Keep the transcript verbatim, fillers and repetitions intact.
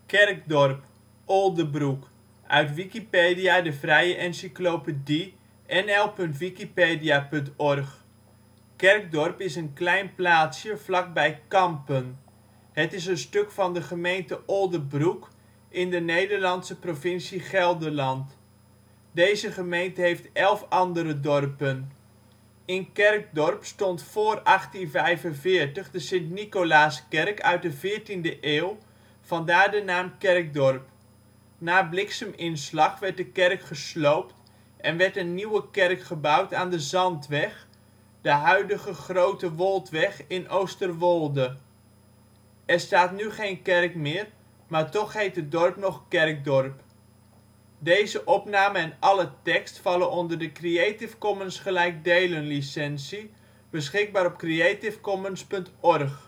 Kerkdorp (Oldebroek), uit Wikipedië, de vrije encyclopedie. N L punt wikipedia punt org. Kerkdorp is een klein plaatsje vlakbij Kampen. Het is een stuk van de gemeente Oldebroek in de Nederlandse provincie Gelderland. Deze gemeente heeft elf andere dorpen. In Kerkdorp stond voor achttien vijfenveertig de Sint Nicolaaskerk uit de veertiende eeuw, vandaar de naam Kerkdorp. Na blikseminslag werd de kerk gesloopt en werd een nieuwe kerk gebouwd aan de Zandweg, de huidige Grote Woldweg in Oosterwolde. Er staat nu geen kerk meer, maar toch heet het dorp nog Kerkdorp. Deze opname en alle tekst vallen onder de Creative Commons gelijkdelen licentie, beschikbaar op creativecommons punt org